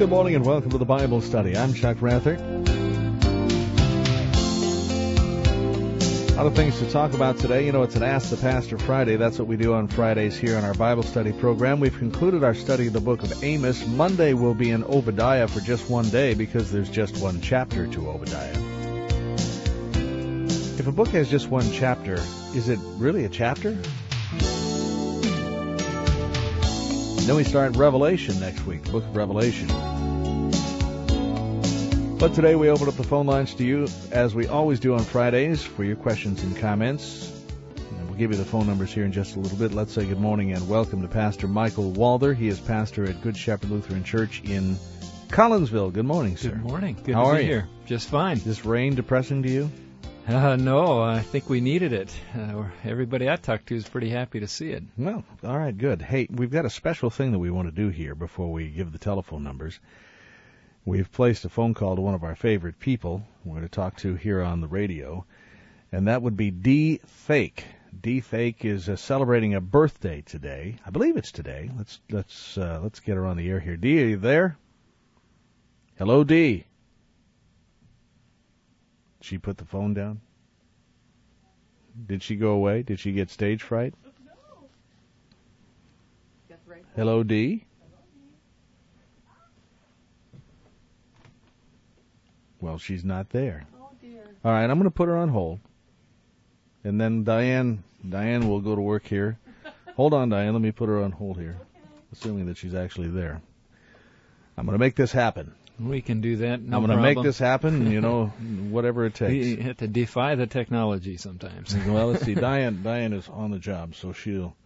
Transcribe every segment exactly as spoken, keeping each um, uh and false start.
good morning and welcome to the Bible Study. I'm Chuck Rather. A lot of things to talk about today. You know, it's an Ask the Pastor Friday. That's what we do on Fridays here in our Bible study program. We've concluded our study of the book of Amos. Monday will be in Obadiah for just one day because there's just one chapter to Obadiah. If a book has just one chapter, is it really a chapter? Then we start Revelation next week, the book of Revelation. But today we open up the phone lines to you, as we always do on Fridays, for your questions and comments. And we'll give you the phone numbers here in just a little bit. Let's say good morning and welcome to Pastor Michael Walther. He is pastor at Good Shepherd Lutheran Church in Collinsville. Good morning, sir. Good morning. Good How to are be you? here. Just fine. Is this rain depressing to you? Uh, no, I think we needed it. Uh, everybody I talked to is pretty happy to see it. Well, all right, good. Hey, we've got a special thing that we want to do here before we give the telephone numbers. We've placed a phone call to one of our favorite people we're going to talk to here on the radio, and that would be D. Fake. D. Fake is uh, celebrating a birthday today. I believe it's today. Let's let's uh, let's get her on the air here. D, are you there? Hello, D. Did she put the phone down? Did she go away? Did she get stage fright? No. Hello, D. Well, she's not there. Oh, dear. All right, I'm going to put her on hold. And then Diane Diane will go to work here. Hold on, Diane. Let me put her on hold here, Okay. assuming that she's actually there. I'm going to make this happen. We can do that. No I'm going to problem. make this happen, you know, whatever it takes. We have to defy the technology sometimes. Well, let's see. Diane Diane is on the job, so she'll...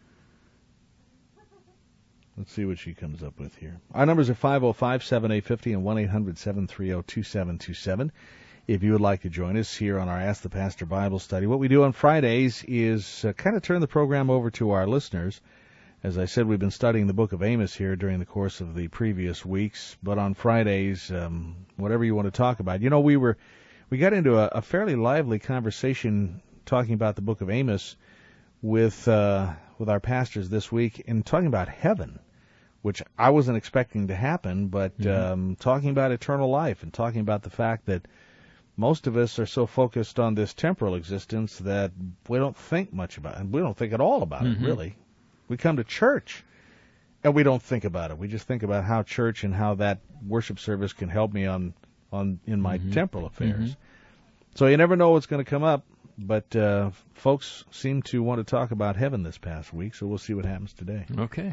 Let's see what she comes up with here. Our numbers are five oh five, seven eight five oh and one eight hundred, seven three oh, two seven two seven. If you would like to join us here on our Ask the Pastor Bible study, what we do on Fridays is uh, kind of turn the program over to our listeners. As I said, we've been studying the book of Amos here during the course of the previous weeks, but on Fridays, um, whatever you want to talk about. You know, we were we got into a, a fairly lively conversation talking about the book of Amos with uh, with our pastors this week and talking about heaven, which I wasn't expecting to happen, but Mm-hmm. um, talking about eternal life and talking about the fact that most of us are so focused on this temporal existence that we don't think much about it. We don't think at all about Mm-hmm. it, really. We come to church, and we don't think about it. We just think about how church and how that worship service can help me on, on in my Mm-hmm. temporal affairs. Mm-hmm. So you never know what's going to come up, but uh, folks seem to want to talk about heaven this past week, so we'll see what happens today. Okay.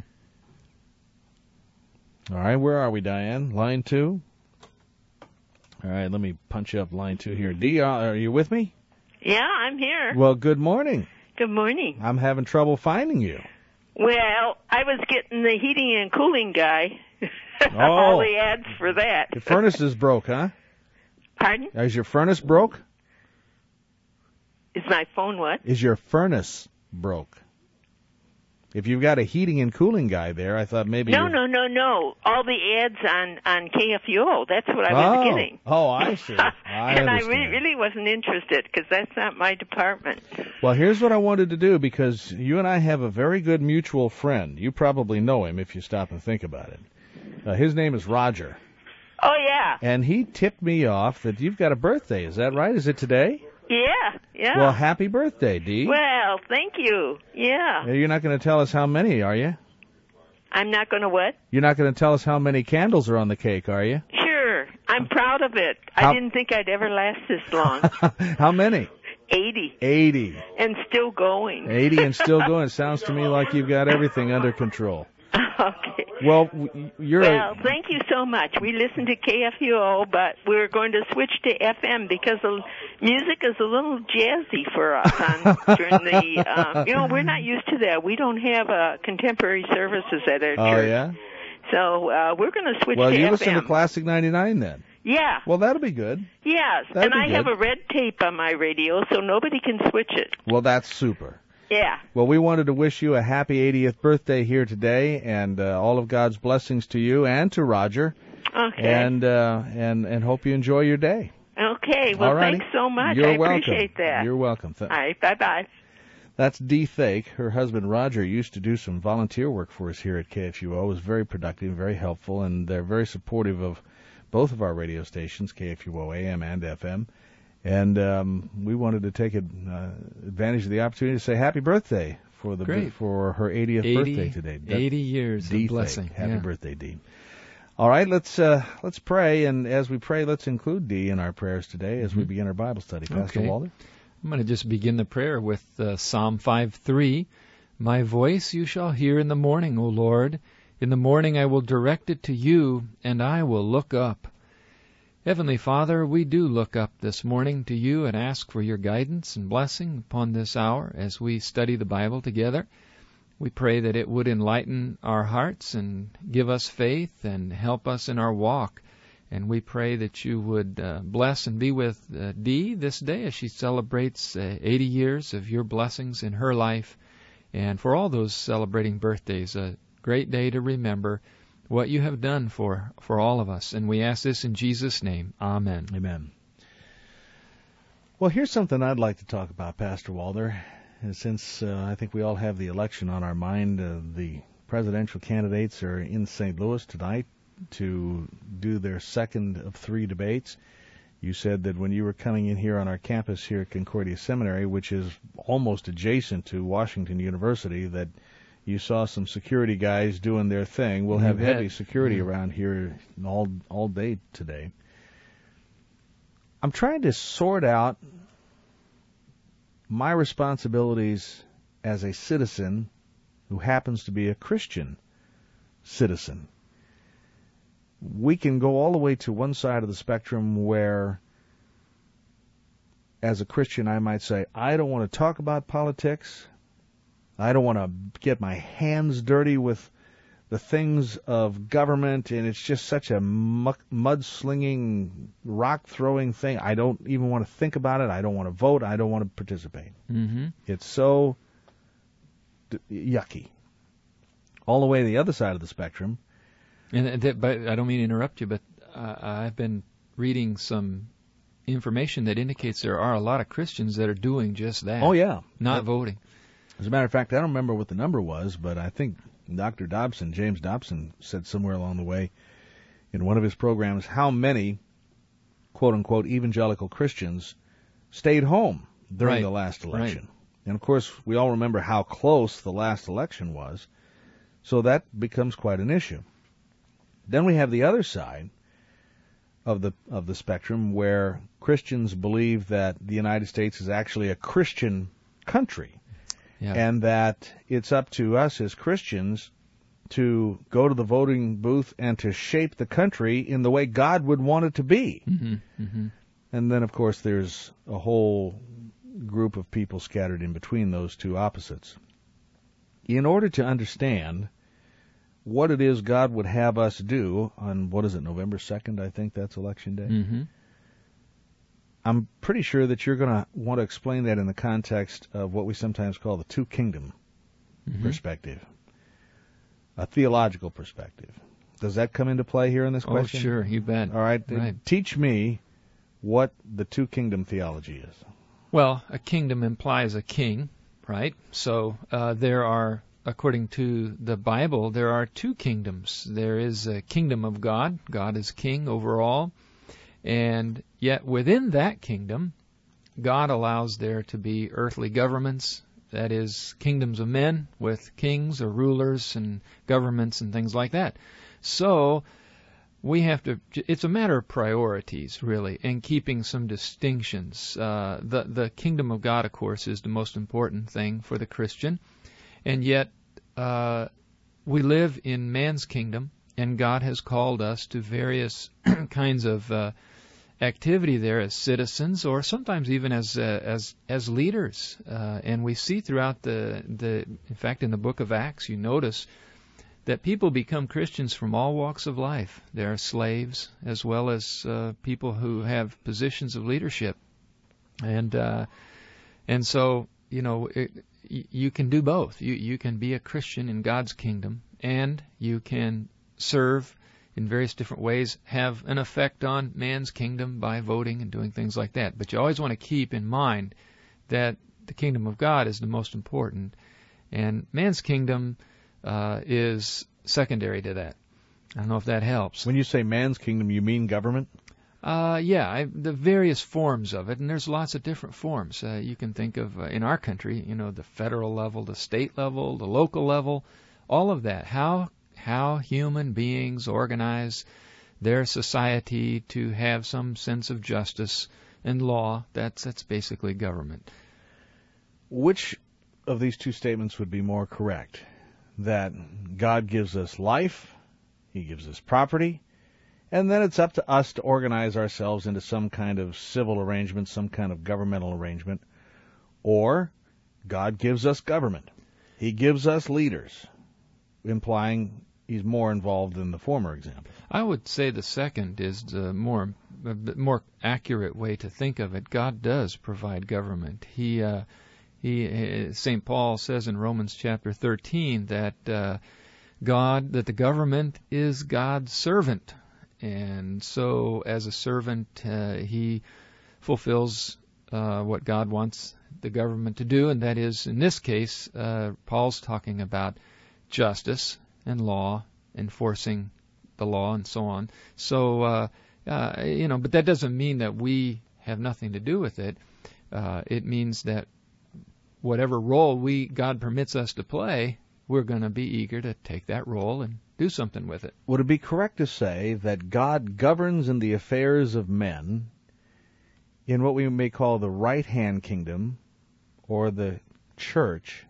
All right, where are we, Diane? Line two? All right, let me punch up line two here. D, are you with me? Yeah, I'm here. Well, good morning. Good morning. I'm having trouble finding you. Well, I was getting the heating and cooling guy. Oh. All the ads for that. Your furnace is broke, huh? Pardon? Is your furnace broke? Is my phone what? Is your furnace broke? If you've got a heating and cooling guy there, I thought maybe... No, you're... no, no, no. All the ads on, on K F U O. That's what I oh. was getting. Oh, I see. I and I understand. re- really wasn't interested because that's not my department. Well, here's what I wanted to do, because you and I have a very good mutual friend. You probably know him if you stop and think about it. Uh, his name is Roger. Oh, yeah. And he tipped me off that you've got a birthday. Is that right? Is it today? Yeah, yeah. Well, happy birthday, Dee. Well, thank you. Yeah. You're not going to tell us how many, are you? I'm not going to what? You're not going to tell us how many candles are on the cake, are you? Sure. I'm proud of it. How- I didn't think I'd ever last this long. How many? eighty. eighty. And still going. eighty and still going. Sounds to me like you've got everything under control. Okay. Well, w- you're Well, a... thank you so much. We listen to K F U O, but we're going to switch to F M because the music is a little jazzy for us on during the. Um, you know, we're not used to that. We don't have uh, contemporary services at our Oh, church. yeah? So uh, we're going to switch Well, to you F M. listen to Classic ninety-nine then. Yeah. Well, that'll be good. Yes. That'd and be I good. have a red tape on my radio, so nobody can switch it. Well, that's super. Yeah. Well, we wanted to wish you a happy eightieth birthday here today, and uh, all of God's blessings to you and to Roger. Okay. And uh, and and hope you enjoy your day. Okay. Well, All righty. thanks so much. You're I welcome. appreciate that. You're welcome. Th- All right. Bye-bye. That's Dee Thake. Her husband Roger used to do some volunteer work for us here at K F U O. It was very productive, very helpful, and they're very supportive of both of our radio stations, K F U O A M and F M. And um, we wanted to take ad, uh, advantage of the opportunity to say happy birthday for the Great. for her eightieth eighty, birthday today. eighty years Dee of blessing. Thake. Happy yeah. birthday, Dee. All right, let's uh, let's pray, and as we pray, let's include Dee in our prayers today as mm-hmm. we begin our Bible study. Pastor okay. Walter? I'm going to just begin the prayer with uh, Psalm five three. My voice you shall hear in the morning, O Lord. In the morning I will direct it to you, and I will look up. Heavenly Father, we do look up this morning to you and ask for your guidance and blessing upon this hour as we study the Bible together. We pray that it would enlighten our hearts and give us faith and help us in our walk. And we pray that you would uh, bless and be with uh, Dee this day as she celebrates uh, eighty years of your blessings in her life. And for all those celebrating birthdays, a great day to remember what you have done for, for all of us. And we ask this in Jesus' name. Amen. Amen. Well, here's something I'd like to talk about, Pastor Walter. And since uh, I think we all have the election on our mind, uh, the presidential candidates are in Saint Louis tonight to do their second of three debates. You said that when you were coming in here on our campus here at Concordia Seminary, which is almost adjacent to Washington University, that you saw some security guys doing their thing. We'll have heavy security yeah. around here all all day today. I'm trying to sort out my responsibilities as a citizen who happens to be a Christian citizen. We can go all the way to one side of the spectrum where, as a Christian, I might say, I don't want to talk about politics. I don't want to get my hands dirty with the things of government, and it's just such a muck, mud-slinging, rock-throwing thing. I don't even want to think about it. I don't want to vote. I don't want to participate. Mm-hmm. It's so d- yucky. All the way to the other side of the spectrum. And that, but I don't mean to interrupt you, but uh, I've been reading some information that indicates there are a lot of Christians that are doing just that. Oh, yeah. Not that, voting. As a matter of fact, I don't remember what the number was, but I think Doctor Dobson, James Dobson, said somewhere along the way in one of his programs how many, quote-unquote, evangelical Christians stayed home during right. the last election. Right. And, of course, we all remember how close the last election was, so that becomes quite an issue. Then we have the other side of the of the spectrum where Christians believe that the United States is actually a Christian country. Yeah. And that it's up to us as Christians to go to the voting booth and to shape the country in the way God would want it to be. Mm-hmm. Mm-hmm. And then, of course, there's a whole group of people scattered in between those two opposites. In order to understand what it is God would have us do on, what is it, November second, I think that's Election Day? Mm-hmm. I'm pretty sure that you're going to want to explain that in the context of what we sometimes call the two-kingdom mm-hmm. perspective, a theological perspective. Does that come into play here in this question? Oh, sure, you bet. All right, right. Teach me what the two-kingdom theology is. Well, a kingdom implies a king, right? So uh, there are, according to the Bible, there are two kingdoms. There is a kingdom of God. God is king over all. And yet within that kingdom, God allows there to be earthly governments, that is, kingdoms of men with kings or rulers and governments and things like that. So we have to, it's a matter of priorities, really, and keeping some distinctions. Uh, the, the kingdom of God, of course, is the most important thing for the Christian. And yet uh, we live in man's kingdom, and God has called us to various kinds of uh, activity there as citizens, or sometimes even as uh, as as leaders. Uh, and we see throughout the the, in fact, in the book of Acts, you notice that people become Christians from all walks of life. There are slaves as well as uh, people who have positions of leadership, and uh, and so you know it, you can do both. You you can be a Christian in God's kingdom, and you can serve in various different ways, have an effect on man's kingdom by voting and doing things like that. But you always want to keep in mind that the kingdom of God is the most important, and man's kingdom uh, is secondary to that. I don't know if that helps. When you say man's kingdom, you mean government? Uh, yeah, I, the various forms of it, and there's lots of different forms. Uh, you can think of, uh, in our country, you know, the federal level, the state level, the local level, all of that. How how human beings organize their society to have some sense of justice and law, that's that's basically government. Which of these two statements would be more correct? That God gives us life, He gives us property, and then it's up to us to organize ourselves into some kind of civil arrangement, some kind of governmental arrangement. Or God gives us government. He gives us leaders, implying He's more involved in the former example. I would say the second is the more more accurate way to think of it. God does provide government. He uh, he Saint Paul says in Romans chapter thirteen that uh, God that the government is God's servant. And so, as a servant, uh, he fulfills uh, what God wants the government to do, and that is, in this case, uh, Paul's talking about justice and law, enforcing the law, and so on. So, uh, uh, you know, but that doesn't mean that we have nothing to do with it. Uh, it means that whatever role we God permits us to play, we're going to be eager to take that role and do something with it. Would it be correct to say that God governs in the affairs of men in what we may call the right-hand kingdom or the church,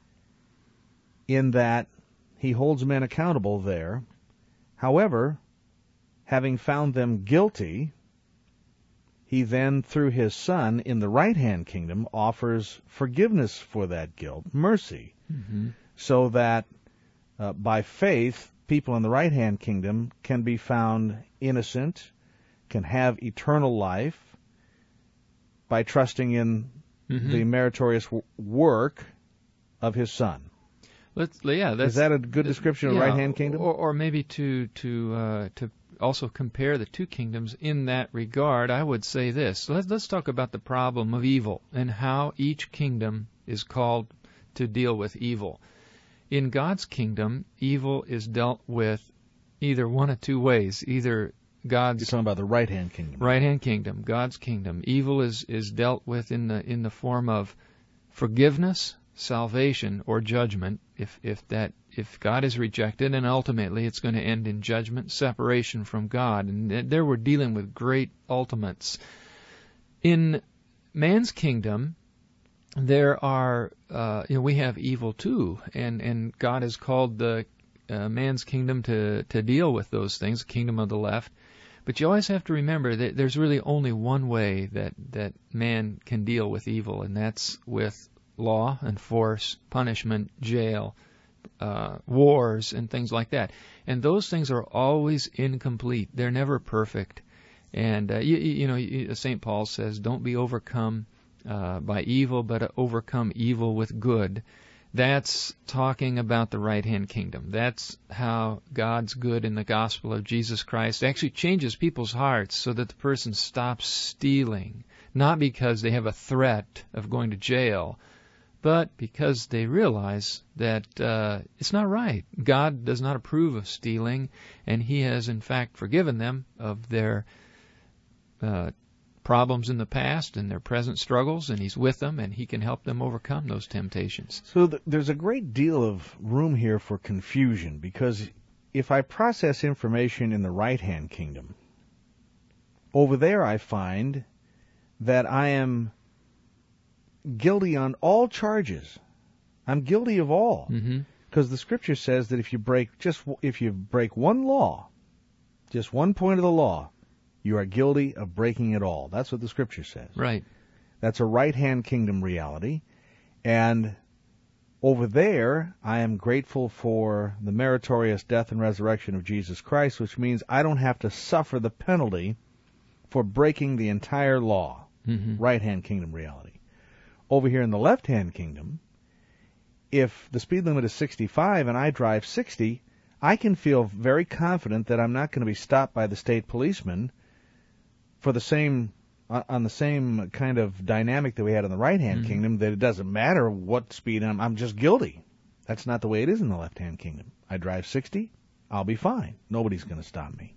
in that He holds men accountable there? However, having found them guilty, He then, through His Son in the right-hand kingdom, offers forgiveness for that guilt, mercy, mm-hmm. so that uh, by faith, people in the right-hand kingdom can be found innocent, can have eternal life by trusting in mm-hmm. the meritorious w- work of His Son. Let's, yeah, that's, is that a good description of yeah, right-hand kingdom? Or, or maybe to to uh, to also compare the two kingdoms in that regard, I would say this. Let's, let's talk about the problem of evil and how each kingdom is called to deal with evil. In God's kingdom, evil is dealt with either one of two ways. Either God's You're talking about the right-hand kingdom. Right-hand kingdom, God's kingdom. Evil is, is dealt with in the in the form of forgiveness, salvation, or judgment. If if that if God is rejected, and ultimately it's going to end in judgment, separation from God. And there we're dealing with great ultimates. In man's kingdom, there are, uh, you know, we have evil too, and, and God has called the uh, man's kingdom to, to deal with those things, the kingdom of the left. But you always have to remember that there's really only one way that, that man can deal with evil, and that's with law and force, punishment, jail, uh, wars, and things like that. And those things are always incomplete. They're never perfect. And, uh, you, you know, Saint Paul says, don't be overcome Uh, by evil, but uh, overcome evil with good. That's talking about the right-hand kingdom. That's how God's good in the gospel of Jesus Christ actually changes people's hearts so that the person stops stealing, not because they have a threat of going to jail, but because they realize that uh, it's not right. God does not approve of stealing, and He has in fact forgiven them of their uh problems in the past and their present struggles, and He's with them, and He can help them overcome those temptations. So th- there's a great deal of room here for confusion, because if I process information in the right-hand kingdom, over there I find that I am guilty on all charges. I'm guilty of all. Mm-hmm. Because the Scripture says that if you break just if you break one law, just one point of the law, you are guilty of breaking it all. That's what the Scripture says. Right. That's a right-hand kingdom reality. And over there, I am grateful for the meritorious death and resurrection of Jesus Christ, which means I don't have to suffer the penalty for breaking the entire law. Mm-hmm. Right-hand kingdom reality. Over here in the left-hand kingdom, if the speed limit is sixty-five and I drive sixty, I can feel very confident that I'm not going to be stopped by the state policeman for the same on, on the same kind of dynamic that we had in the right-hand Mm-hmm. kingdom, that it doesn't matter what speed I'm, I'm just guilty. That's not the way it is in the left-hand kingdom. I drive sixty, I'll be fine. Nobody's going to stop me.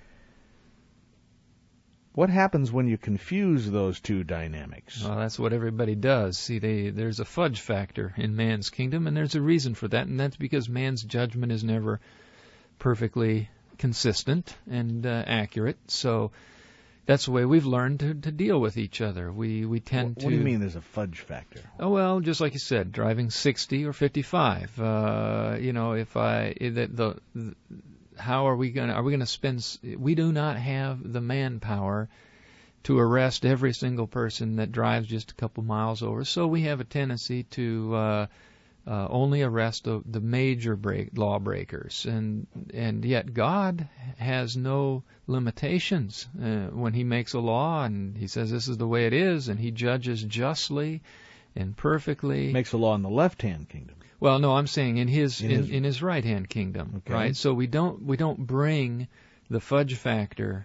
What happens when you confuse those two dynamics? Well, that's what everybody does. See, they, there's a fudge factor in man's kingdom, and there's a reason for that, and that's because man's judgment is never perfectly consistent and uh, accurate. So that's the way we've learned to, to deal with each other. We we tend what, to. What do you mean there's a fudge factor? Oh well, just like you said, driving sixty or fifty-five. Uh, you know, if I the, the, the how are we gonna are we gonna spend? We do not have the manpower to arrest every single person that drives just a couple miles over. So we have a tendency to uh, uh, only arrest the, the major break, law breakers, and and yet God has no limitations uh, when He makes a law and He says this is the way it is, and He judges justly and perfectly. Makes a law in the left-hand kingdom. Well, no, I'm saying in His in in, his, in His right-hand kingdom, okay. right? So we don't we don't bring the fudge factor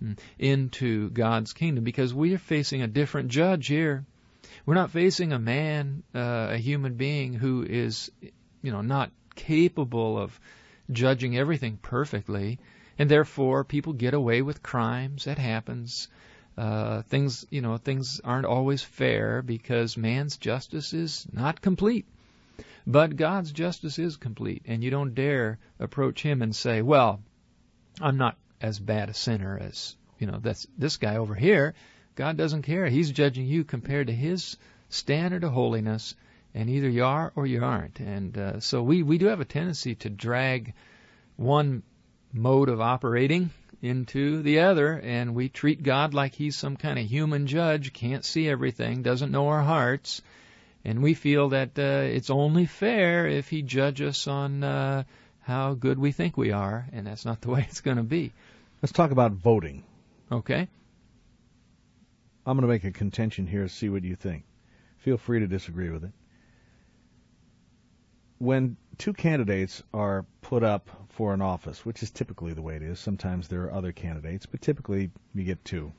into God's kingdom because we are facing a different judge here. We're not facing a man, uh, a human being who is, you know, not capable of judging everything perfectly, and therefore people get away with crimes. That happens. Uh, things, you know, things aren't always fair because man's justice is not complete. But God's justice is complete, and you don't dare approach Him and say, well, I'm not as bad a sinner as, you know, that's this guy over here. God doesn't care. He's judging you compared to His standard of holiness, and either you are or you aren't. And uh, so we, we do have a tendency to drag one mode of operating into the other, and we treat God like He's some kind of human judge, can't see everything, doesn't know our hearts, and we feel that uh, it's only fair if He judges us on uh, how good we think we are, and that's not the way it's going to be. Let's talk about voting. Okay. I'm going to make a contention here, see what you think. Feel free to disagree with it. When two candidates are put up for an office, which is typically the way it is, sometimes there are other candidates, but typically you get two.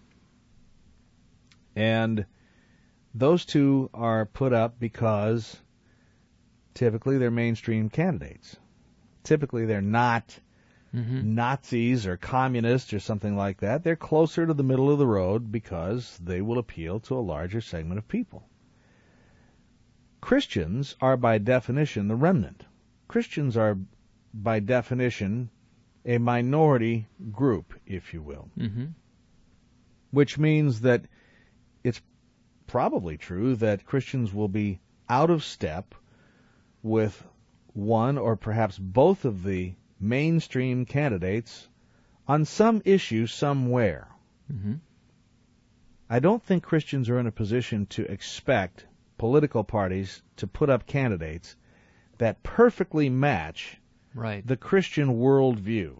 And those two are put up because typically they're mainstream candidates. Typically they're not mm-hmm. Nazis or communists or something like that. They're closer to the middle of the road because they will appeal to a larger segment of people. Christians are by definition the remnant. Christians are by definition a minority group, if you will. Mm-hmm. Which means that it's probably true that Christians will be out of step with one or perhaps both of the mainstream candidates on some issue somewhere. Mm-hmm. I don't think Christians are in a position to expect political parties to put up candidates that perfectly match right. the Christian worldview.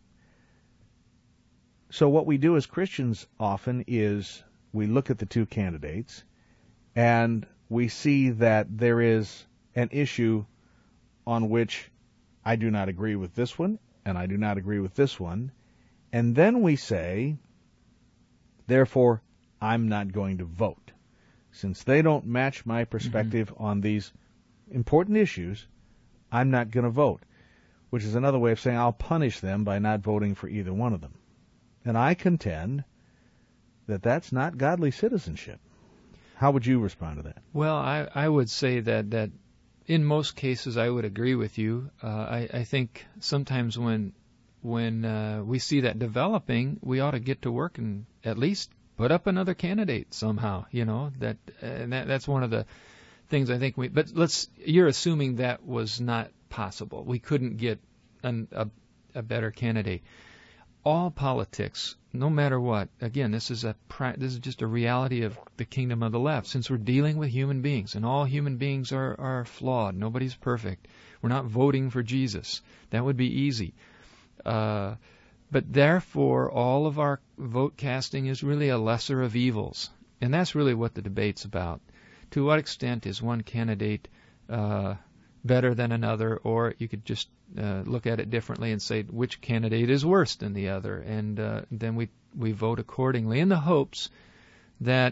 So what we do as Christians often is we look at the two candidates and we see that there is an issue on which I do not agree with this one and I do not agree with this one, and then we say, therefore, I'm not going to vote. Since they don't match my perspective mm-hmm. on these important issues, I'm not going to vote, which is another way of saying I'll punish them by not voting for either one of them. And I contend that that's not godly citizenship. How would you respond to that? Well, I, I would say that, that in most cases I would agree with you. Uh, I, I think sometimes when when uh, we see that developing, we ought to get to work and at least put up another candidate somehow. You know that, and that that's one of the things I think we. But let's. You're assuming that was not possible. We couldn't get an, a a better candidate. All politics, no matter what, again, this is a this is just a reality of the kingdom of the left. Since we're dealing with human beings, and all human beings are, are flawed, nobody's perfect. We're not voting for Jesus. That would be easy. Uh, but therefore, all of our vote casting is really a lesser of evils, and that's really what the debate's about. To what extent is one candidate uh, better than another, or you could just uh, look at it differently and say which candidate is worse than the other, and uh, then we we vote accordingly in the hopes that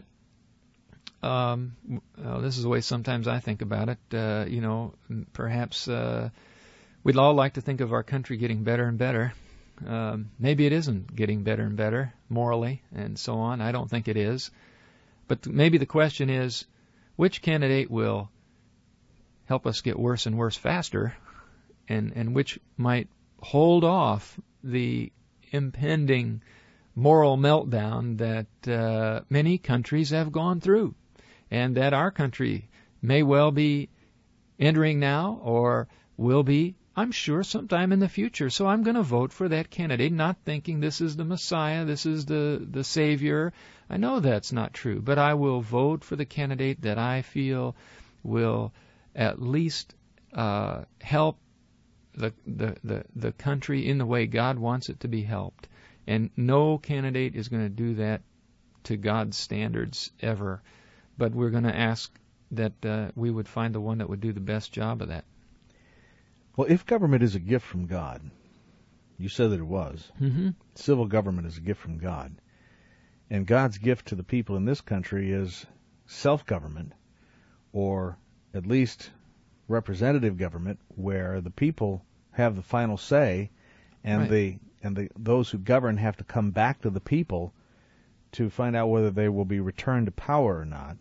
um, well, this is the way sometimes I think about it. Uh, you know, perhaps uh, we'd all like to think of our country getting better and better. Um, maybe it isn't getting better and better morally and so on. I don't think it is. But maybe the question is, which candidate will help us get worse and worse faster, and, and which might hold off the impending moral meltdown that uh, many countries have gone through, and that our country may well be entering now, or will be, I'm sure, sometime in the future. So I'm going to vote for that candidate, not thinking this is the Messiah, this is the, the Savior. I know that's not true, but I will vote for the candidate that I feel will at least uh, help the, the, the, the country in the way God wants it to be helped. And no candidate is going to do that to God's standards ever. But we're going to ask that uh, we would find the one that would do the best job of that. Well, if government is a gift from God, you said that it was. Mm-hmm. Civil government is a gift from God. And God's gift to the people in this country is self-government, or at least representative government, where the people have the final say, and right. the and the those who govern have to come back to the people to find out whether they will be returned to power or not.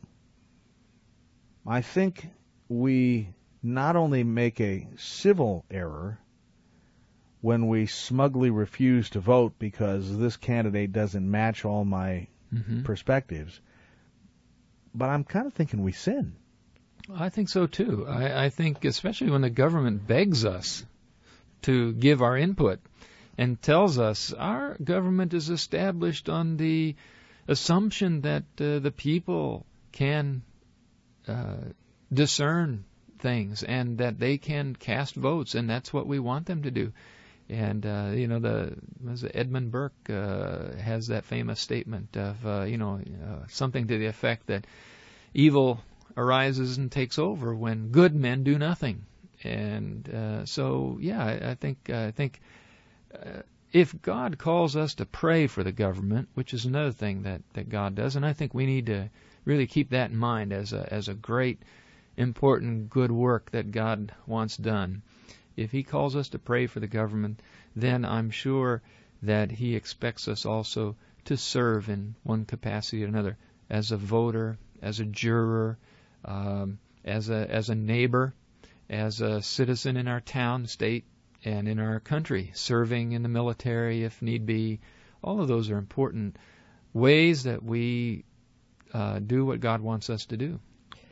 I think we not only make a civil error when we smugly refuse to vote because this candidate doesn't match all my mm-hmm. perspectives, but I'm kind of thinking we sin. I think so too. I, I think especially when the government begs us to give our input and tells us our government is established on the assumption that uh, the people can uh, discern things and that they can cast votes, and that's what we want them to do. And uh, you know, the was it Edmund Burke uh, has that famous statement of uh, you know uh, something to the effect that evil arises and takes over when good men do nothing. And uh, so, yeah, I, I think uh, I think uh, if God calls us to pray for the government, which is another thing that, that God does, and I think we need to really keep that in mind as a as a great, important, good work that God wants done. If He calls us to pray for the government, then I'm sure that He expects us also to serve in one capacity or another, as a voter, as a juror, um, as a as a neighbor, as a citizen in our town, state, and in our country, serving in the military if need be. All of those are important ways that we uh, do what God wants us to do.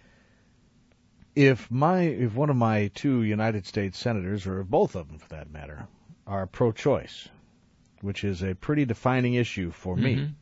If my if one of my two United States senators, or both of them for that matter, are pro-choice, which is a pretty defining issue for mm-hmm. me,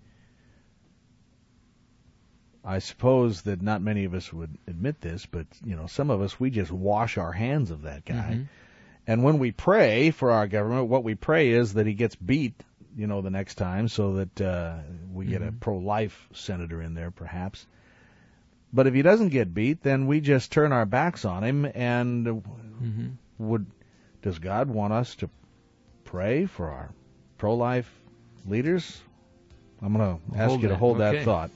I suppose that not many of us would admit this, but you know, some of us, we just wash our hands of that guy. Mm-hmm. And when we pray for our government, what we pray is that he gets beat, you know, the next time, so that uh, we get mm-hmm. a pro-life senator in there, perhaps. But if he doesn't get beat, then we just turn our backs on him. And mm-hmm. would does God want us to pray for our pro-life leaders? I'm going to ask hold you to that. hold okay. that thought.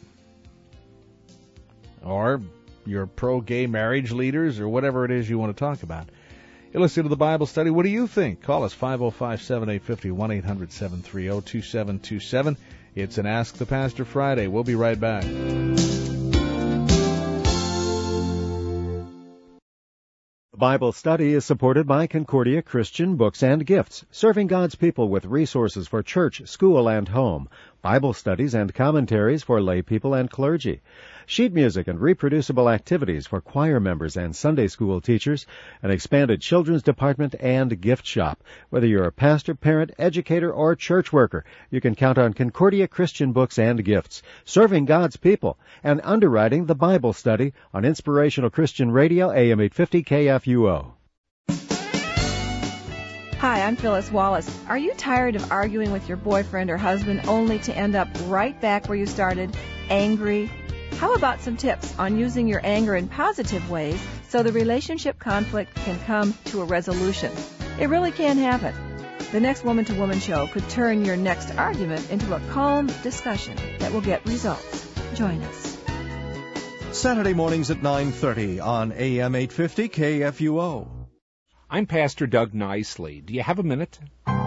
Or your pro-gay marriage leaders, or whatever it is you want to talk about. You're listening to the Bible Study. What do you think? Call us five oh five, seven eight five oh, one eight hundred, seven three oh, two seven two seven. It's an Ask the Pastor Friday. We'll be right back. The Bible Study is supported by Concordia Christian Books and Gifts, serving God's people with resources for church, school, and home, Bible studies and commentaries for lay people and clergy, sheet music and reproducible activities for choir members and Sunday school teachers, an expanded children's department and gift shop. Whether you're a pastor, parent, educator, or church worker, you can count on Concordia Christian Books and Gifts, serving God's people, and underwriting the Bible Study on Inspirational Christian Radio, A M eight fifty K F U O. Hi, I'm Phyllis Wallace. Are you tired of arguing with your boyfriend or husband only to end up right back where you started, angry? How about some tips on using your anger in positive ways so the relationship conflict can come to a resolution? It really can happen. The Next Woman to Woman show could turn your next argument into a calm discussion that will get results. Join us. Saturday mornings at nine thirty on A M eight fifty K F U O. I'm Pastor Doug Nicely. Do you have a minute?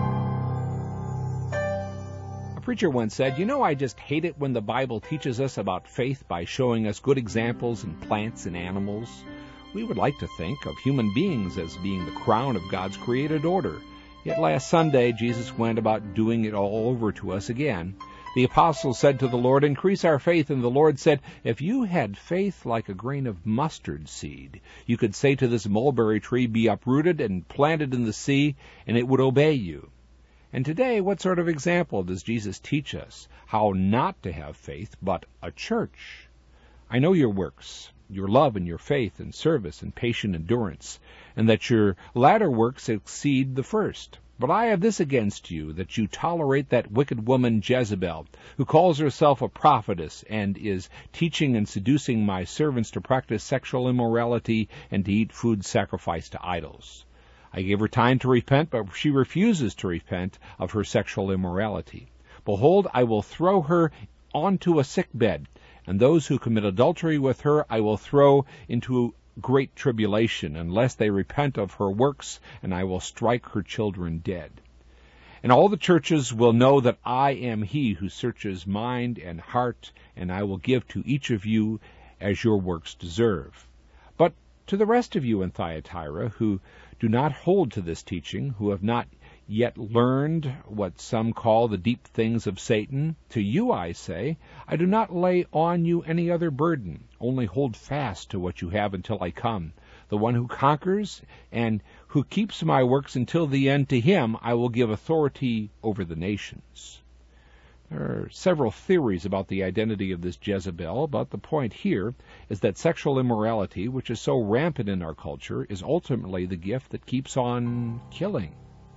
A preacher once said, you know, I just hate it when the Bible teaches us about faith by showing us good examples in plants and animals. We would like to think of human beings as being the crown of God's created order. Yet last Sunday, Jesus went about doing it all over to us again. The apostles said to the Lord, increase our faith, and the Lord said, if you had faith like a grain of mustard seed, you could say to this mulberry tree, be uprooted and planted in the sea, and it would obey you. And today, what sort of example does Jesus teach us? How not to have faith, but a church. I know your works, your love and your faith and service and patient endurance, and that your latter works exceed the first. But I have this against you, that you tolerate that wicked woman Jezebel, who calls herself a prophetess and is teaching and seducing my servants to practice sexual immorality and to eat food sacrificed to idols. I gave her time to repent, but she refuses to repent of her sexual immorality. Behold, I will throw her onto a sick bed, and those who commit adultery with her I will throw into great tribulation, unless they repent of her works, and I will strike her children dead. And all the churches will know that I am he who searches mind and heart, and I will give to each of you as your works deserve. But to the rest of you in Thyatira, who do not hold to this teaching, who have not yet learned what some call the deep things of Satan, to you I say, I do not lay on you any other burden, only hold fast to what you have until I come. The one who conquers and who keeps my works until the end, to him I will give authority over the nations. There are several theories about the identity of this Jezebel, but the point here is that sexual immorality, which is so rampant in our culture, is ultimately the gift that keeps on killing.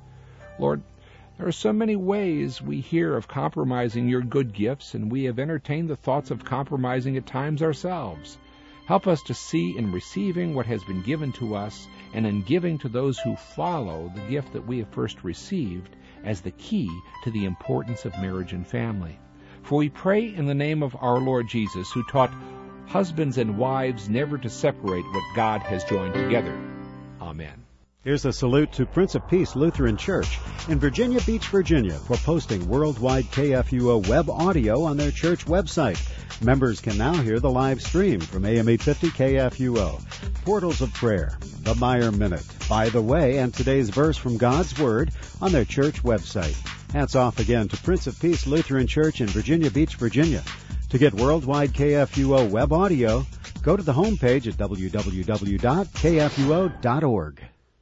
Lord, there are so many ways we hear of compromising your good gifts, and we have entertained the thoughts of compromising at times ourselves. Help us to see in receiving what has been given to us, and in giving to those who follow the gift that we have first received, as the key to the importance of marriage and family. For we pray in the name of our Lord Jesus, who taught husbands and wives never to separate what God has joined together. Amen. Here's a salute to Prince of Peace Lutheran Church in Virginia Beach, Virginia, for posting worldwide K F U O web audio on their church website. Members can now hear the live stream from A M eight fifty K F U O, Portals of Prayer, the Meyer Minute, By the Way, and today's verse from God's Word on their church website. Hats off again to Prince of Peace Lutheran Church in Virginia Beach, Virginia. To get worldwide K F U O web audio, go to the homepage at w w w dot k f u o dot org.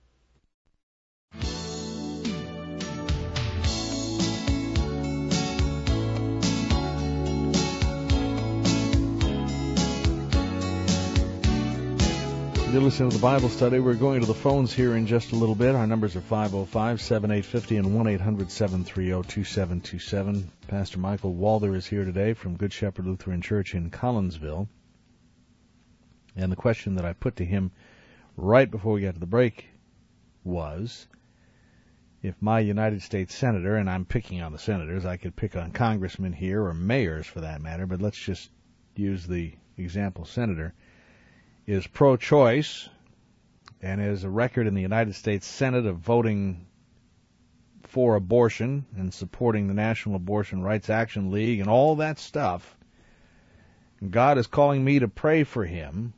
You're listening to the Bible study. We're going to the phones here in just a little bit. Our numbers are five oh five, seven eight five oh and one eight hundred, seven three oh, two seven two seven. Pastor Michael Walder is here today from Good Shepherd Lutheran Church in Collinsville. And the question that I put to him right before we got to the break was, if my United States Senator, and I'm picking on the senators, I could pick on congressmen here or mayors for that matter, but let's just use the example senator, is pro-choice and has a record in the United States Senate of voting for abortion and supporting the National Abortion Rights Action League and all that stuff, and God is calling me to pray for him,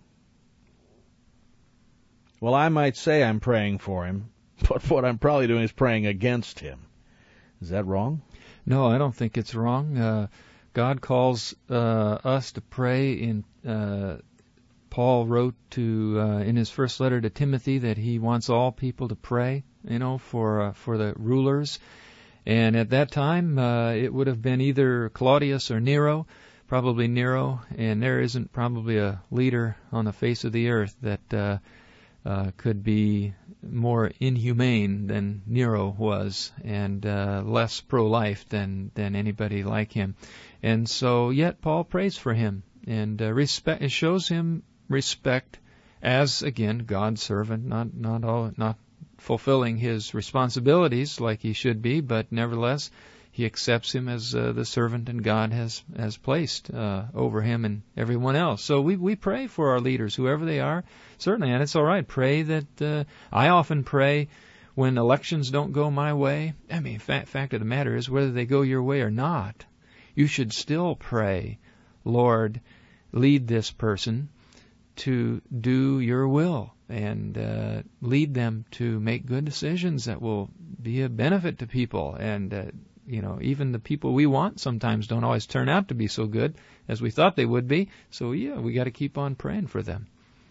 well, I might say I'm praying for him, but what I'm probably doing is praying against him. Is that wrong? No, I don't think it's wrong. Uh, God calls uh, us to pray in uh Paul wrote to uh, in his first letter to Timothy that he wants all people to pray, you know, for uh, for the rulers. And at that time, uh, it would have been either Claudius or Nero, probably Nero. And there isn't probably a leader on the face of the earth that uh, uh, could be more inhumane than Nero was, and uh, less pro-life than than anybody like him. And so, yet Paul prays for him and uh, respect. It shows him respect as, again, God's servant, not not all, not fulfilling his responsibilities like he should be, but nevertheless he accepts him as uh, the servant and God has has placed uh, over him and everyone else. So we we pray for our leaders, whoever they are, certainly, and it's all right. Pray that uh, I often pray when elections don't go my way. I mean, fact fact of the matter is, whether they go your way or not, you should still pray, Lord, lead this person to do your will, and uh, lead them to make good decisions that will be a benefit to people. And uh, you know, even the people we want sometimes don't always turn out to be so good as we thought they would be. So yeah, we got to keep on praying for them.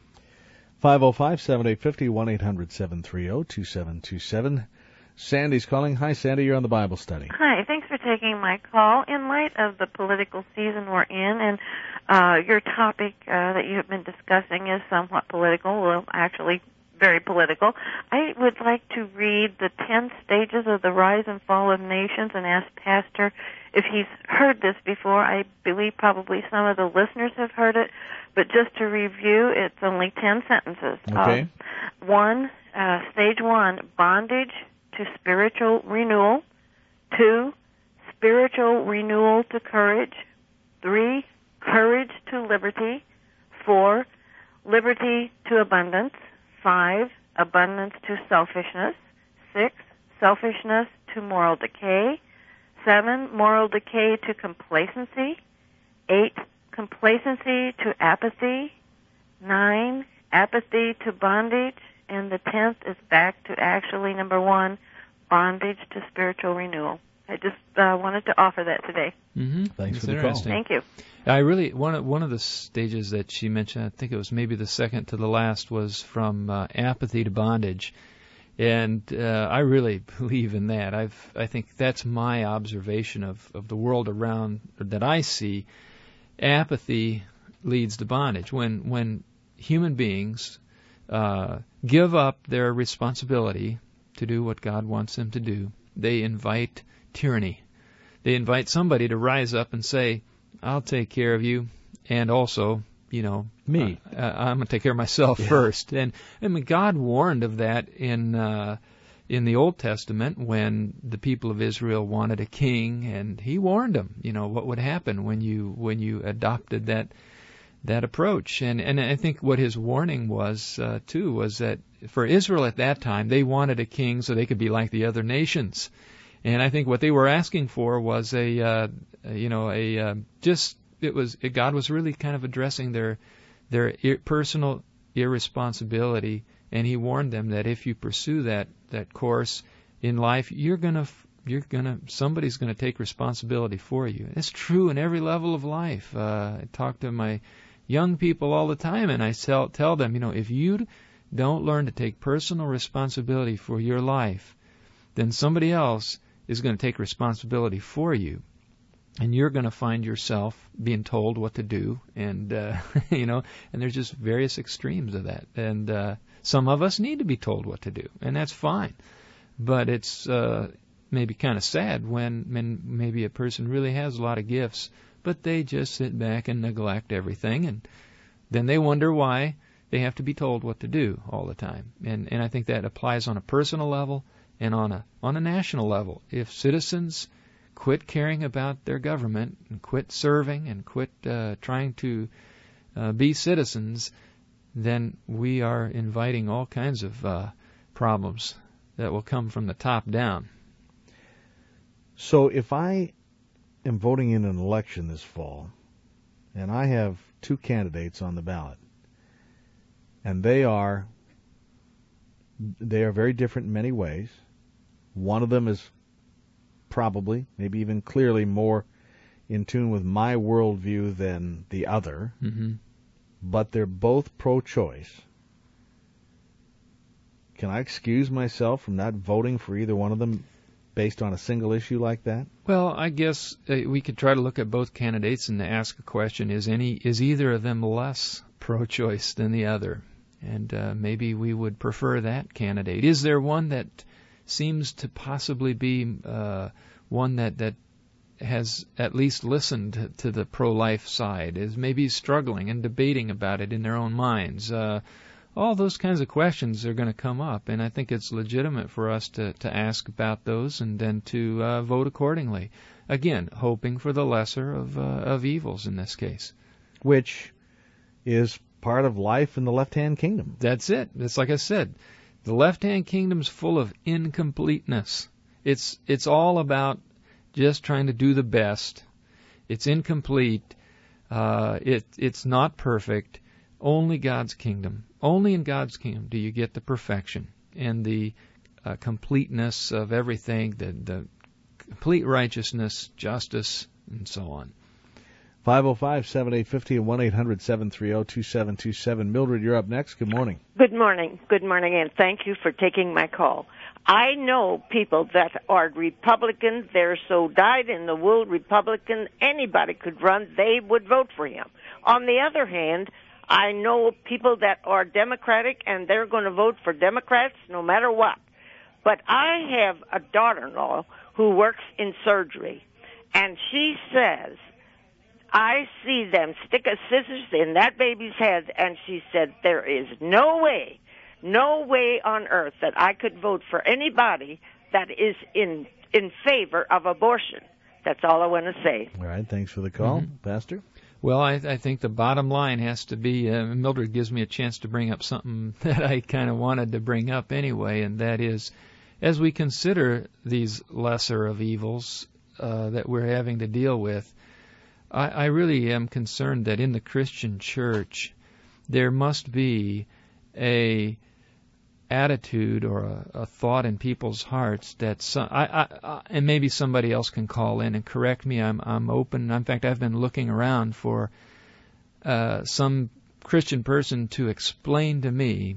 five oh five, seven eight five oh, one eight hundred, seven three oh, two seven two seven. Sandy's calling. Hi, Sandy. You're on the Bible study. Hi. Thanks for taking my call. In light of the political season we're in, and uh, your topic uh, that you have been discussing is somewhat political, well, actually very political, I would like to read the ten stages of the rise and fall of nations and ask Pastor if he's heard this before. I believe probably some of the listeners have heard it, but just to review, it's only ten sentences. Okay. Uh, one, uh, stage one, bondage to spiritual renewal. Two, spiritual renewal to courage. Three, courage to liberty. Four, liberty to abundance. Five, abundance to selfishness. Six, selfishness to moral decay. Seven, moral decay to complacency. Eight, complacency to apathy. Nine, apathy to bondage. And the tenth is back to actually number one, bondage to spiritual renewal. I just uh, wanted to offer that today. Mm-hmm. Thanks That's for the call. Thank you. I really one of one of the stages that she mentioned, I think it was maybe the second to the last, was from uh, apathy to bondage, and uh, I really believe in that. I've I think that's my observation of of the world around that I see. Apathy leads to bondage. When when human beings uh, give up their responsibility to do what God wants them to do, they invite tyranny. They invite somebody to rise up and say, I'll take care of you, and also, you know, me. Uh, I'm going to take care of myself yeah. first. And I mean, God warned of that in uh, in the Old Testament when the people of Israel wanted a king, and He warned them, you know, what would happen when you when you adopted that that approach. And and I think what His warning was uh, too was that for Israel at that time, they wanted a king so they could be like the other nations. And I think what they were asking for was a, uh, you know, a uh, just it was it, God was really kind of addressing their their ir- personal irresponsibility, and He warned them that if you pursue that that course in life, you're gonna you're gonna somebody's gonna take responsibility for you. It's true in every level of life. Uh, I talk to my young people all the time, and I tell tell them, you know, if you don't learn to take personal responsibility for your life, then somebody else is going to take responsibility for you, and you're going to find yourself being told what to do, and uh, you know, and there's just various extremes of that, and uh, some of us need to be told what to do, and that's fine, but it's uh, maybe kind of sad when, when maybe a person really has a lot of gifts, but they just sit back and neglect everything, and then they wonder why they have to be told what to do all the time, and and I think that applies on a personal level and on a on a national level. If citizens quit caring about their government and quit serving and quit uh, trying to uh, be citizens, then we are inviting all kinds of uh, problems that will come from the top down. So if I am voting in an election this fall, and I have two candidates on the ballot, and they are they are very different in many ways. One of them is probably, maybe even clearly, more in tune with my worldview than the other, mm-hmm. but they're both pro-choice. Can I excuse myself from not voting for either one of them based on a single issue like that? Well, I guess uh, we could try to look at both candidates and ask a question: Is any is either of them less pro-choice than the other? And uh, maybe we would prefer that candidate. Is there one that seems to possibly be uh, one that, that has at least listened to, to the pro-life side, is maybe struggling and debating about it in their own minds? Uh, All those kinds of questions are going to come up, and I think it's legitimate for us to, to ask about those and then to uh, vote accordingly. Again, hoping for the lesser of uh, of evils in this case. Which is part of life in the left-hand kingdom. That's it. It's like I said, the left-hand kingdom's full of incompleteness. It's it's all about just trying to do the best. It's incomplete. Uh, it it's not perfect. Only God's kingdom. Only in God's kingdom do you get the perfection and the uh, completeness of everything, the, the complete righteousness, justice, and so on. five oh five, seven eight five oh and one eight hundred, seven three oh, two seven two seven. Mildred, you're up next. Good morning. Good morning. Good morning, and thank you for taking my call. I know people that are Republican. They're so dyed-in-the-wool Republican, anybody could run. They would vote for him. On the other hand, I know people that are Democratic, and they're going to vote for Democrats no matter what. But I have a daughter-in-law who works in surgery, and she says, I see them stick a scissors in that baby's head, and she said, there is no way, no way on earth that I could vote for anybody that is in in favor of abortion. That's all I want to say. All right, thanks for the call. Mm-hmm. Pastor? Well, I, I think the bottom line has to be, uh, Mildred gives me a chance to bring up something that I kind of wanted to bring up anyway, and that is, as we consider these lesser of evils uh, that we're having to deal with, I, I really am concerned that in the Christian church there must be a attitude or a, a thought in people's hearts that some, I, I, I, and maybe somebody else can call in and correct me. I'm I'm open. In fact, I've been looking around for uh, some Christian person to explain to me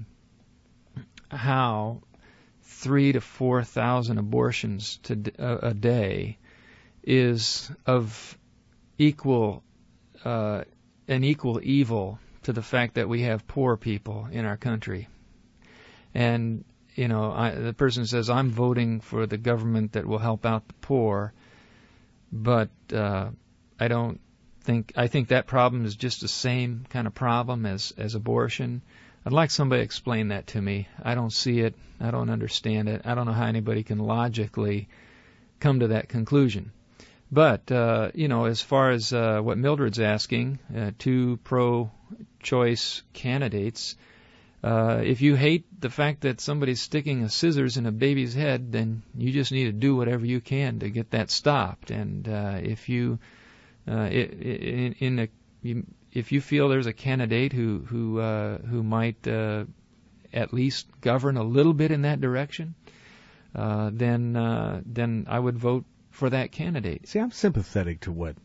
how three to four thousand abortions to a, a day is of equal uh, an equal evil to the fact that we have poor people in our country. And, you know, I, the person says, I'm voting for the government that will help out the poor, but uh, I don't think, I think that problem is just the same kind of problem as, as abortion. I'd like somebody to explain that to me. I don't see it. I don't understand it. I don't know how anybody can logically come to that conclusion. But, uh, you know, as far as uh, what Mildred's asking, uh, two pro-choice candidates, Uh, if you hate the fact that somebody's sticking a scissors in a baby's head, then you just need to do whatever you can to get that stopped. And uh, if you, uh, in, in a, if you feel there's a candidate who who uh, who might uh, at least govern a little bit in that direction, uh, then uh, then I would vote for that candidate. See, I'm sympathetic to what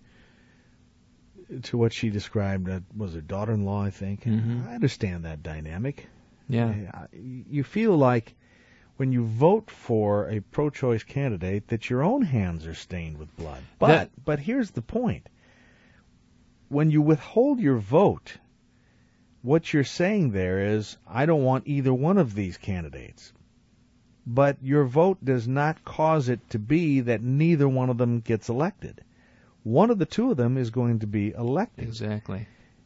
to what she described. Uh, was her daughter-in-law, I think. Mm-hmm. I understand that dynamic. Yeah. You feel like when you vote for a pro-choice candidate that your own hands are stained with blood. But that, but here's the point. When you withhold your vote, what you're saying there is, I don't want either one of these candidates. But your vote does not cause it to be that neither one of them gets elected. One of the two of them is going to be elected. Exactly.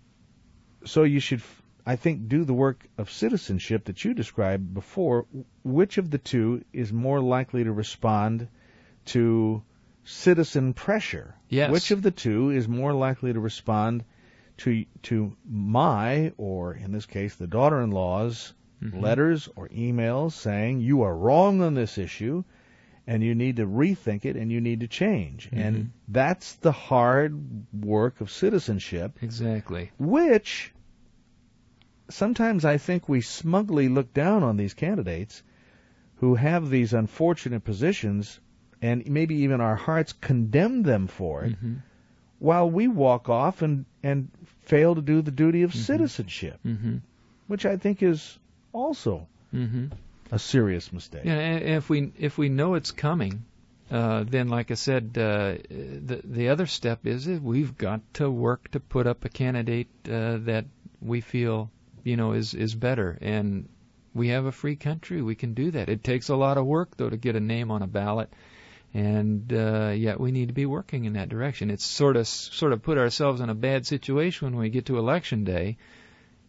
So you should, I think, do the work of citizenship that you described before. Which of the two is more likely to respond to citizen pressure? Yes. Which of the two is more likely to respond to to my, or in this case, the daughter-in-law's mm-hmm. letters or emails saying, you are wrong on this issue, and you need to rethink it, and you need to change. Mm-hmm. And that's the hard work of citizenship. Exactly. Which sometimes I think we smugly look down on these candidates who have these unfortunate positions, and maybe even our hearts condemn them for it, mm-hmm. while we walk off and, and fail to do the duty of mm-hmm. citizenship, mm-hmm. which I think is also mm-hmm. a serious mistake. Yeah, and if we if we know it's coming, uh, then, like I said, uh, the the other step is that we've got to work to put up a candidate uh, that we feel, you know, is is better. And we have a free country; we can do that. It takes a lot of work, though, to get a name on a ballot, and uh, yet we need to be working in that direction. It's sort of sort of put ourselves in a bad situation when we get to election day,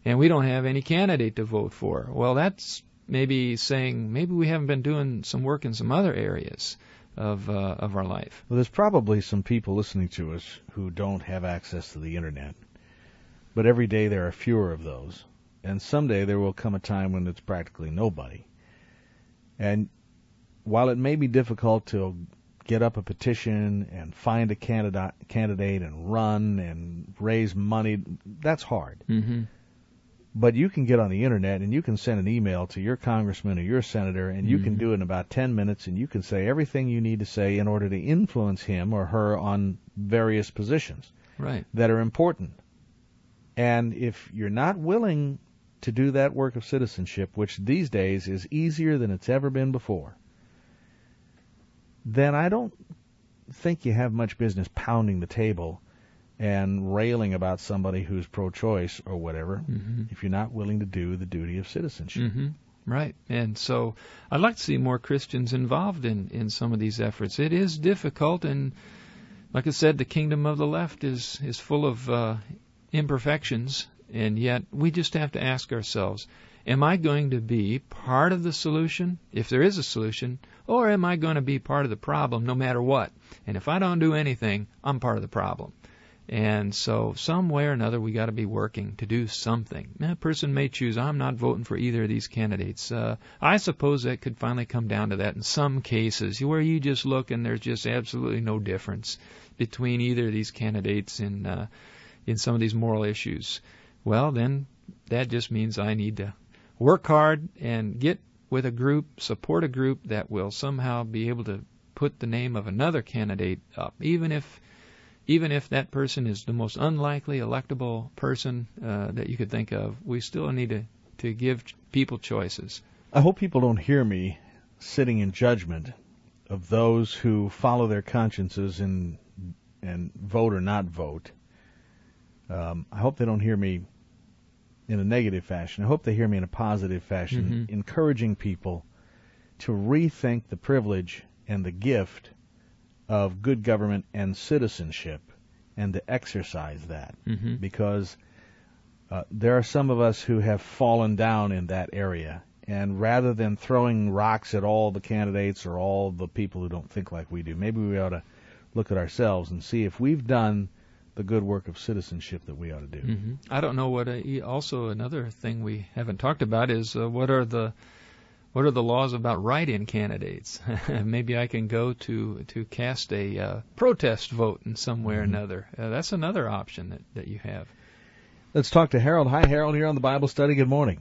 and we don't have any candidate to vote for. Well, that's maybe saying maybe we haven't been doing some work in some other areas of uh, of our life. Well, there's probably some people listening to us who don't have access to the Internet, but every day there are fewer of those, and someday there will come a time when it's practically nobody. And while it may be difficult to get up a petition and find a candidate, candidate and run and raise money, that's hard. Mm-hmm. But you can get on the Internet and you can send an email to your congressman or your senator, and you mm-hmm. can do it in about ten minutes, and you can say everything you need to say in order to influence him or her on various positions right. that are important. And if you're not willing to do that work of citizenship, which these days is easier than it's ever been before, then I don't think you have much business pounding the table and railing about somebody who's pro-choice or whatever, mm-hmm. if you're not willing to do the duty of citizenship. Mm-hmm. Right. And so I'd like to see more Christians involved in, in some of these efforts. It is difficult, and like I said, the kingdom of the left is, is full of uh, imperfections, and yet we just have to ask ourselves, am I going to be part of the solution, if there is a solution, or am I going to be part of the problem no matter what? And if I don't do anything, I'm part of the problem. And so some way or another we got to be working to do something. A person may choose, I'm not voting for either of these candidates. Uh, I suppose that could finally come down to that in some cases where you just look and there's just absolutely no difference between either of these candidates in uh, in some of these moral issues. Well, then that just means I need to work hard and get with a group, support a group that will somehow be able to put the name of another candidate up, even if Even if that person is the most unlikely electable person uh, that you could think of, we still need to, to give people choices. I hope people don't hear me sitting in judgment of those who follow their consciences and and vote or not vote. Um, I hope they don't hear me in a negative fashion. I hope they hear me in a positive fashion, mm-hmm. encouraging people to rethink the privilege and the gift of good government and citizenship, and to exercise that, mm-hmm. because uh, there are some of us who have fallen down in that area, and rather than throwing rocks at all the candidates or all the people who don't think like we do, maybe we ought to look at ourselves and see if we've done the good work of citizenship that we ought to do. Mm-hmm. I don't know what. Uh, also, another thing we haven't talked about is uh, what are the What are the laws about write-in candidates? Maybe I can go to to cast a uh, protest vote in some way mm-hmm. or another. Uh, that's another option that, that you have. Let's talk to Harold. Hi, Harold, here on the Bible Study. Good morning.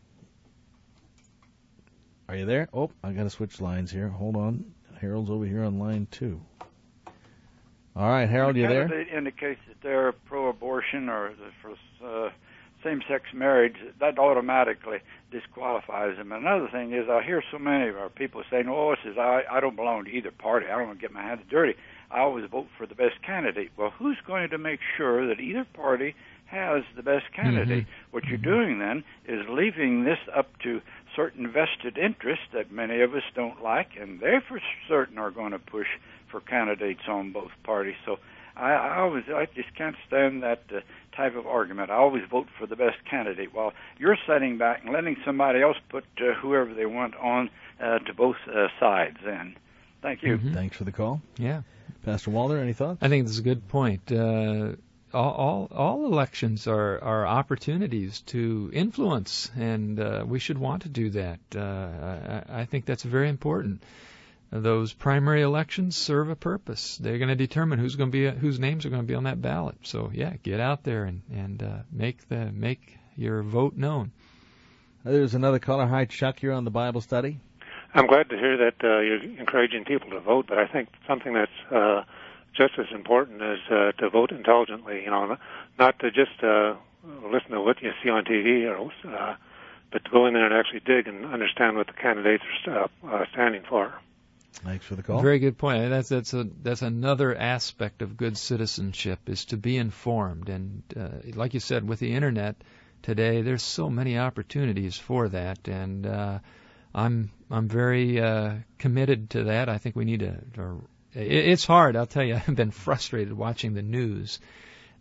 Are you there? Oh, I got to switch lines here. Hold on. Harold's over here on line two. All right, Harold, you there? It indicates that they're pro-abortion or for uh, same-sex marriage. That automatically disqualifies them. Another thing is I hear so many of our people saying, oh, it says, I, I don't belong to either party. I don't want to get my hands dirty. I always vote for the best candidate. Well, who's going to make sure that either party has the best candidate? Mm-hmm. What you're doing then is leaving this up to certain vested interests that many of us don't like, and they for certain are going to push for candidates on both parties. So I, I always, I just can't stand that uh, type of argument. I always vote for the best candidate. While you're sitting back and letting somebody else put uh, whoever they want on uh, to both uh, sides. And thank you. Mm-hmm. Thanks for the call. Yeah, Pastor Walter, any thoughts? I think this is a good point. Uh, all, all, all elections are, are opportunities to influence, and uh, we should want to do that. Uh, I, I think that's very important. Those primary elections serve a purpose. They're going to determine who's going to be, whose names are going to be on that ballot. So yeah, get out there and and uh, make the make your vote known. There's another caller. Hi, Chuck. You're on the Bible Study. I'm glad to hear that uh, you're encouraging people to vote, but I think something that's uh, just as important is uh, to vote intelligently. You know, not to just uh, listen to what you see on T V, or uh, but to go in there and actually dig and understand what the candidates are uh, standing for. Thanks for the call. Very good point. That's that's a that's another aspect of good citizenship, is to be informed. And uh, like you said, with the internet today, there's so many opportunities for that. And uh, I'm I'm very uh, committed to that. I think we need to. to it, it's hard, I'll tell you. I've been frustrated watching the news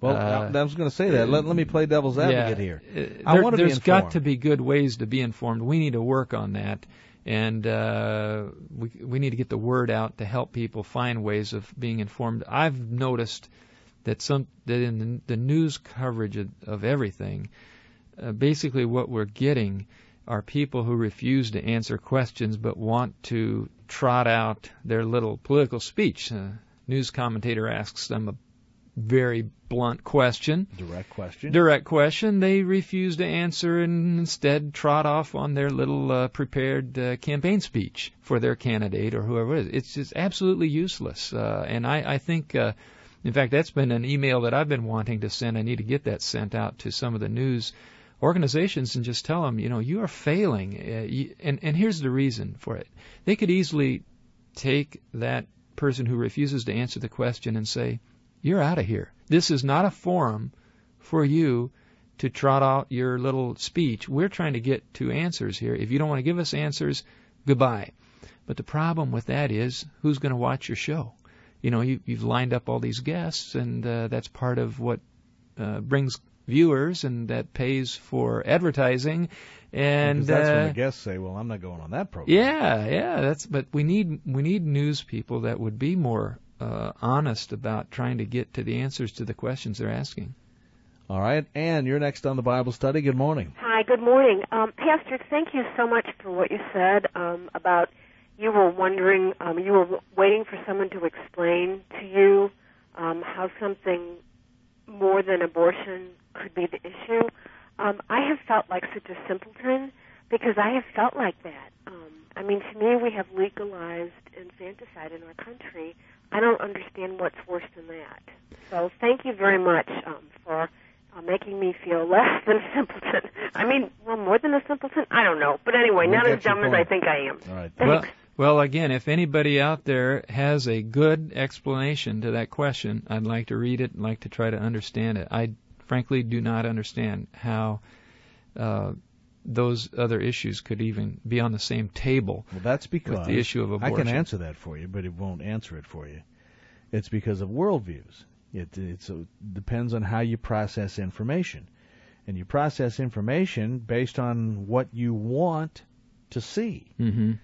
Well, Uh, I was going to say that. Let, let me play devil's advocate yeah, here. Uh, I there, want to be there's informed. got to be good ways to be informed. We need to work on that, and uh, we we need to get the word out to help people find ways of being informed. I've noticed that some that in the, the news coverage of, of everything, uh, basically what we're getting are people who refuse to answer questions but want to trot out their little political speech. A news commentator asks them a very blunt question. Direct question. Direct question. They refuse to answer and instead trot off on their little uh, prepared uh, campaign speech for their candidate or whoever it is. It's just absolutely useless. Uh, and I, I think, uh, in fact, that's been an email that I've been wanting to send. I need to get that sent out to some of the news organizations and just tell them, you know, you are failing. Uh, you, and, and here's the reason for it. They could easily take that person who refuses to answer the question and say, you're out of here. This is not a forum for you to trot out your little speech. We're trying to get to answers here. If you don't want to give us answers, goodbye. But the problem with that is, who's going to watch your show? You know, you, you've lined up all these guests, and uh, that's part of what uh, brings viewers, and that pays for advertising. And because that's uh, when the guests say, well, I'm not going on that program. Yeah, yeah. That's but we need we need news people that would be more Uh, honest about trying to get to the answers to the questions they're asking. All right, Ann, you're next on the Bible study. Good morning. Hi, good morning. Um, Pastor, thank you so much for what you said um, about you were wondering, um, you were waiting for someone to explain to you um, how something more than abortion could be the issue. Um, I have felt like such a simpleton because I have felt like that. Um, I mean, to me, we have legalized infanticide in our country. I don't understand what's worse than that. So thank you very much um, for uh, making me feel less than a simpleton. I mean, well, more than a simpleton? I don't know. But anyway, We'll not get as your dumb as point. I think I am. All right. Well, well, again, if anybody out there has a good explanation to that question, I'd like to read it and like to try to understand it. I frankly do not understand how uh, those other issues could even be on the same table. Well, that's because with the issue of abortion. I can answer that for you, but it won't answer it for you. It's because of worldviews. It it's, it depends on how you process information. And you process information based on what you want to see. Mm-hmm.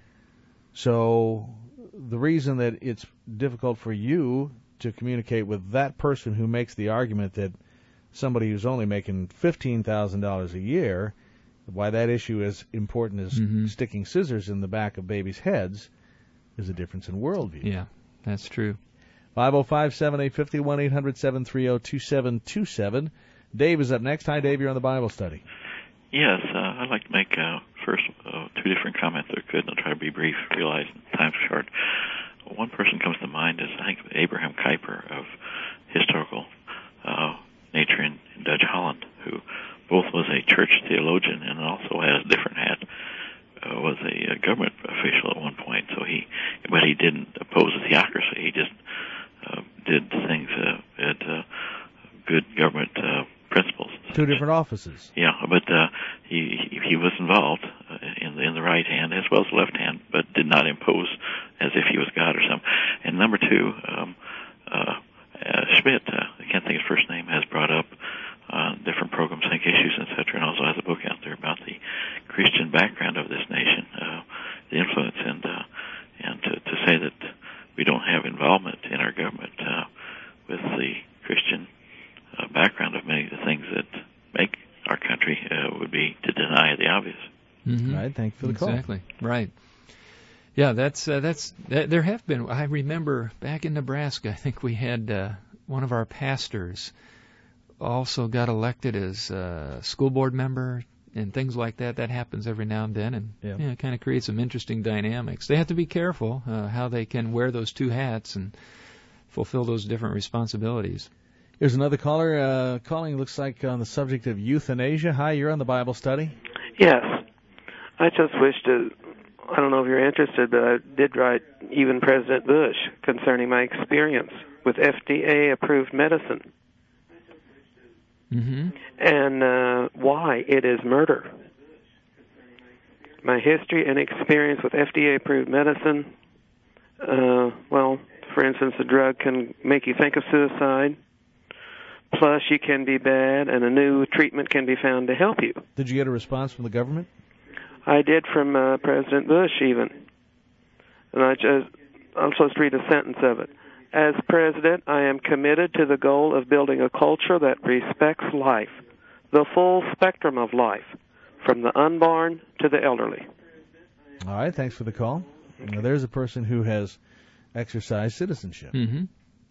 So the reason that it's difficult for you to communicate with that person who makes the argument that somebody who's only making fifteen thousand dollars a year, why that issue is important as mm-hmm. sticking scissors in the back of babies' heads, is a difference in worldview. Yeah, that's true. five oh five, seven eight five oh, one eight hundred, seven three oh, two seven two seven. Dave is up next. Hi, Dave. You're on the Bible study. Yes, uh, I'd like to make uh, first uh, two different comments if I could, and I'll try to be brief, realize time's short. One person comes to mind is, I think, Abraham Kuyper of historical uh, nature in, in Dutch Holland, who both was a church theologian and also has a different hat, uh, was a, a government official at one point. So he, but he didn't oppose the theocracy. He just uh, did things uh, at uh, good government uh, principles. Two different offices. Yeah, but uh, he he was involved uh, in the in the right hand as well as the left hand, but did not impose as if he was God or something. And number two, um, uh, uh, Schmidt, uh, I can't think of his first name, has brought up uh, different programs, think issues, et cetera, and also has a book out there about the Christian background of this nation, uh, the influence, and uh, and to, to say that we don't have involvement in our government uh, with the Christian uh, background of many of the things that make our country uh, would be to deny the obvious. Mm-hmm. Right. Thank you for the exactly. call. Right. Yeah, that's uh, that's that, there have been. I remember back in Nebraska, I think we had uh, one of our pastors also got elected as a school board member and things like that. That happens every now and then, and yeah. you know, it kind of creates some interesting dynamics. They have to be careful uh, how they can wear those two hats and fulfill those different responsibilities. Here's another caller uh, calling, looks like on the subject of euthanasia. Hi, you're on the Bible study. Yes. I just wish to, I don't know if you're interested, but I did write even President Bush concerning my experience with F D A-approved medicine. Mm-hmm. And uh, why it is murder. My history and experience with F D A-approved medicine, uh, well, for instance, a drug can make you think of suicide, plus you can be bad, and a new treatment can be found to help you. Did you get a response from the government? I did from uh, President Bush, even. And I just, I'm supposed to read a sentence of it. As president, I am committed to the goal of building a culture that respects life, the full spectrum of life, from the unborn to the elderly. All right, thanks for the call. Now, there's a person who has exercised citizenship. Mm-hmm.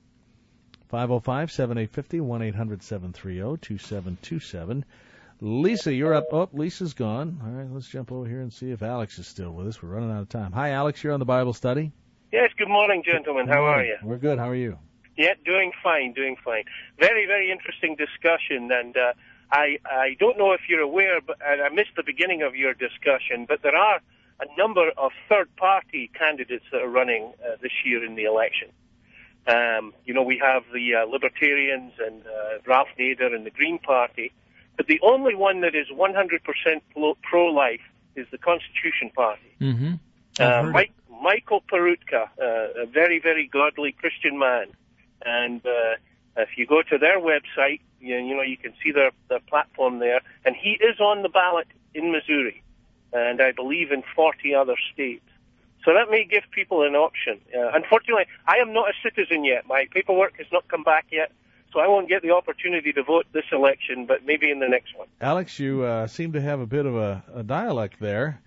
five oh five, seven eight five oh, one eight hundred, seven three oh, two seven two seven. Lisa, you're up. Oh, Lisa's gone. All right, let's jump over here and see if Alex is still with us. We're running out of time. Hi, Alex. You're on the Bible study. Yes, good morning, gentlemen. How are you? We're good. How are you? Yeah, doing fine, doing fine. Very, very interesting discussion, and uh, I I don't know if you're aware, but and I missed the beginning of your discussion, but there are a number of third-party candidates that are running uh, this year in the election. Um, you know, we have the uh, Libertarians and uh, Ralph Nader and the Green Party, but the only one that is one hundred percent pro-life is the Constitution Party. Mm-hmm. Uh, Mike, Michael Perutka, uh, a very, very godly Christian man. And uh, if you go to their website, you, you know, you can see their, their platform there. And he is on the ballot in Missouri, and I believe in forty other states. So that may give people an option. Uh, unfortunately, I am not a citizen yet. My paperwork has not come back yet, so I won't get the opportunity to vote this election, but maybe in the next one. Alex, you uh, seem to have a bit of a, a dialect there.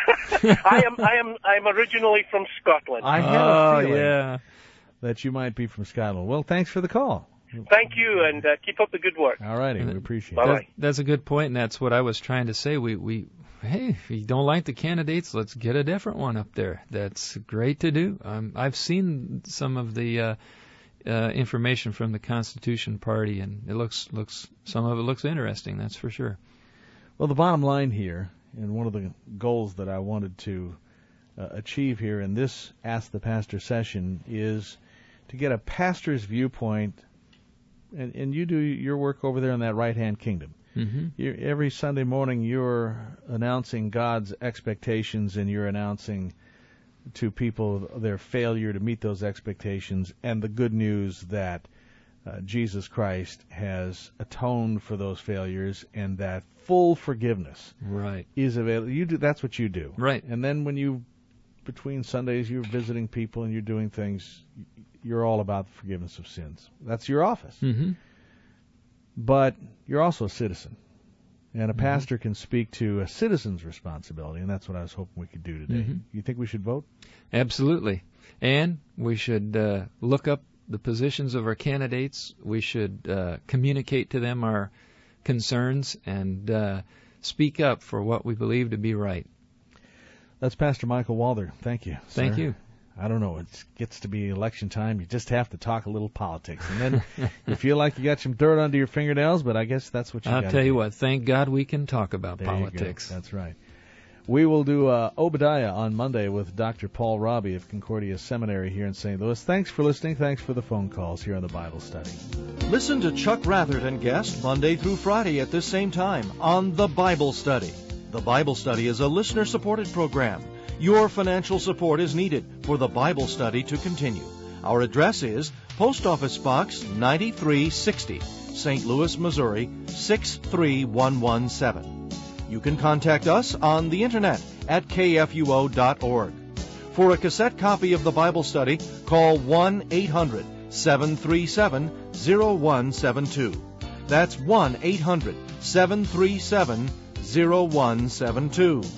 I am I am I am originally from Scotland. I had oh, a feeling yeah. that you might be from Scotland. Well, thanks for the call. Thank you, and uh, keep up the good work. All righty, we appreciate Bye-bye. it. That, that's a good point, and that's what I was trying to say. We, we, hey, if you don't like the candidates, let's get a different one up there. That's great to do. Um, I've seen some of the uh, uh, information from the Constitution Party, and it looks looks some of it looks interesting. That's for sure. Well, the bottom line here, and one of the goals that I wanted to uh, achieve here in this Ask the Pastor session is to get a pastor's viewpoint. And, and you do your work over there in that right-hand kingdom. Mm-hmm. You're, every Sunday morning you're announcing God's expectations, and you're announcing to people their failure to meet those expectations, and the good news that uh, Jesus Christ has atoned for those failures, and that full forgiveness right. is available. You do, that's what you do. Right. And then when you, between Sundays, you're visiting people and you're doing things, you're all about the forgiveness of sins. That's your office. Mm-hmm. But you're also a citizen. And a mm-hmm. pastor can speak to a citizen's responsibility, and that's what I was hoping we could do today. Mm-hmm. You think we should vote? Absolutely. And we should uh, look up the positions of our candidates. We should uh, communicate to them our concerns and uh, speak up for what we believe to be right. That's Pastor Michael Walther. Thank you, Thank sir. you. I don't know. It gets to be election time. You just have to talk a little politics, and then you feel like you got some dirt under your fingernails. But I guess that's what you. I'll gotta tell you do. what. Thank God we can talk about there politics. You go. That's right. We will do uh, Obadiah on Monday with Doctor Paul Robbie of Concordia Seminary here in Saint Louis. Thanks for listening. Thanks for the phone calls here on the Bible Study. Listen to Chuck Ratherton and guest Monday through Friday at this same time on The Bible Study. The Bible Study is a listener-supported program. Your financial support is needed for the Bible study to continue. Our address is Post Office Box ninety-three sixty, Saint Louis, Missouri six three one one seven. You can contact us on the internet at K F U O dot org. For a cassette copy of the Bible study, call one eight hundred, seven three seven, zero one seven two. That's one eight hundred, seven three seven, zero one seven two.